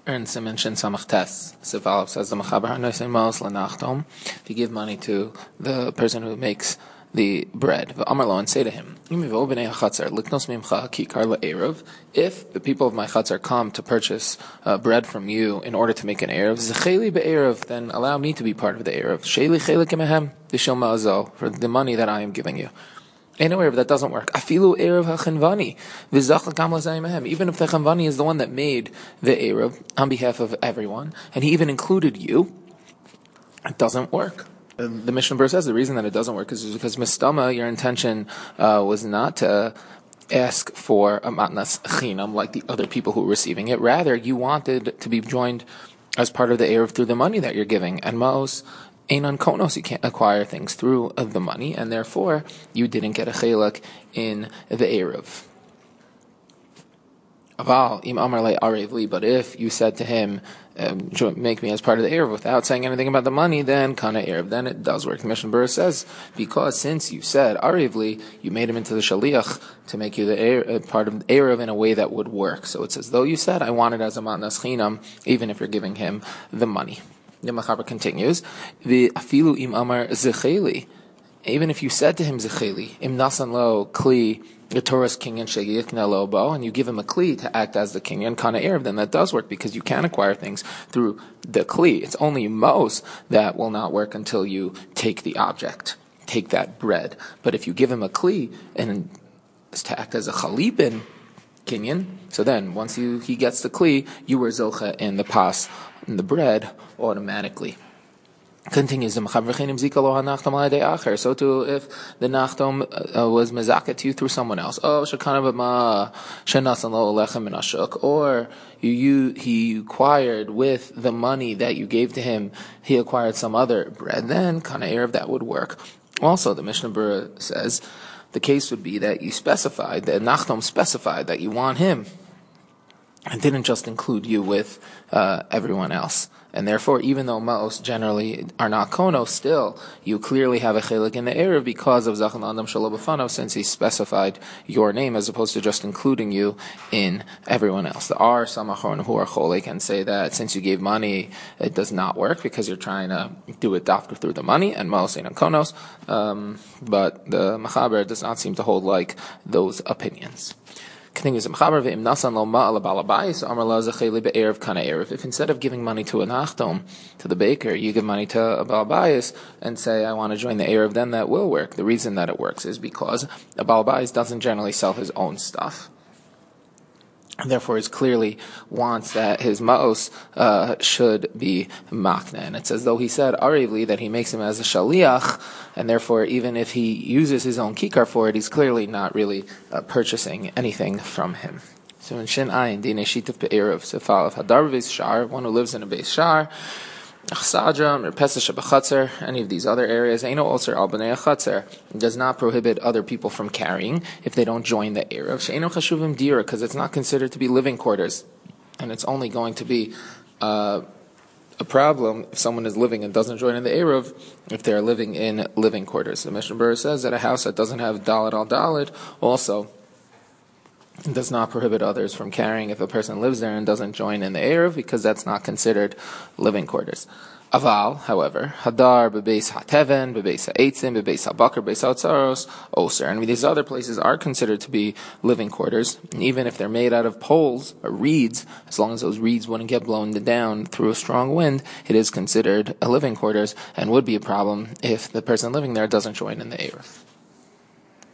And Simon Shin Samach Tes. Sif Aleph says the Mechaber HaNoisei Mos L'Nachtom. If you give money to the person who makes the bread, V'amar lo, and say to him, if the people of my chatzar come to purchase bread from you in order to make an erev, zecheli be'erev, then allow me to be part of the erev. Sheili chelik mehem d'shil ma'azol, for the money that I am giving you. Ain't no erev, that doesn't work. Afilu erev hachenvani v'zach l'kam l'zayim mehem. Even if the chenvani is the one that made the erev on behalf of everyone, and he even included you, it doesn't work. The Mishnah Berurah says the reason that it doesn't work is because mistama, your intention was not to ask for a matnas chinam like the other people who were receiving it. Rather, you wanted to be joined as part of the erev through the money that you're giving. And maos einan konos, you can't acquire things through the money, and therefore you didn't get a chelak in the erev. Aval im amar le arev li, but if you said to him, make me as part of the erev without saying anything about the money, then kana erev, then it does work. The Mishnah Berurah says, because since you said arev li, you made him into the shaliach to make you the part of the erev in a way that would work. So it's as though you said, I want it as a matnas chinam, even if you're giving him the money. The Mechaber continues, the afilu im amar zecheli, even if you said to him zecheli, im nasan lo kli the Torah's kinyan sheyikna lo bo, and you give him a kli to act as the kinyan kana erev, then that does work because you can acquire things through the kli. It's only mos that will not work until you take the object, take that bread. But if you give him a kli and to act as a chalipin kinyan, so then once he gets the kli, you were zocha in the pas, in the bread, automatically. Continues the Mechaber v'chenim zika lo hanachtom al yedei acher. So too, if the nachtom was mezaket to you through someone else, shekana b'ma shenasan lo lechem min ashuk, or he acquired with the money that you gave to him, he acquired some other bread, then kana erev, that would work. Also, the Mishnah Berurah says the case would be that you specified, that nachtom specified that you want him, and didn't just include you with everyone else. And therefore, even though ma'os generally are not konos, still, you clearly have a chelik in the erev because of zachan adam shelo b'fanav, since he specified your name as opposed to just including you in everyone else. There are some achronim who are cholik and say that since you gave money, it does not work because you're trying to do it dafka through the money, and ma'os ain't konos. But the Mechaber does not seem to hold like those opinions. Continues, if instead of giving money to a nachtom, to the baker, you give money to a balbayis and say, I want to join the erev, then that will work. The reason that it works is because a balbayis doesn't generally sell his own stuff. And therefore, he clearly wants that his ma'os should be makna. And it's as though he said, arivli, that he makes him as a shaliach, and therefore, even if he uses his own kikar for it, he's clearly not really purchasing anything from him. So in Shin Ayin, Dine Shituf Be'erev, Sefal of Hadar Beis Shar, one who lives in a Beis Shar, Achsadra, Merpesa Shabachatzer, any of these other areas, Eino Olser Al B'nei Achatzer, does not prohibit other people from carrying if they don't join the Erev. She'eino Chashuvim Dira, because it's not considered to be living quarters. And it's only going to be a problem if someone is living and doesn't join in the Erev, if they're living in living quarters. The Mishnah Berurah says that a house that doesn't have Dalet al Dalet also does not prohibit others from carrying if a person lives there and doesn't join in the erev, because that's not considered living quarters. Aval, however, hadar bebeis hateven, bebeis ha'etzim, bebeis ha'bakar, bebeis ha'otzaros, oser. And these other places are considered to be living quarters, and even if they're made out of poles or reeds, as long as those reeds wouldn't get blown down through a strong wind, it is considered a living quarters and would be a problem if the person living there doesn't join in the erev.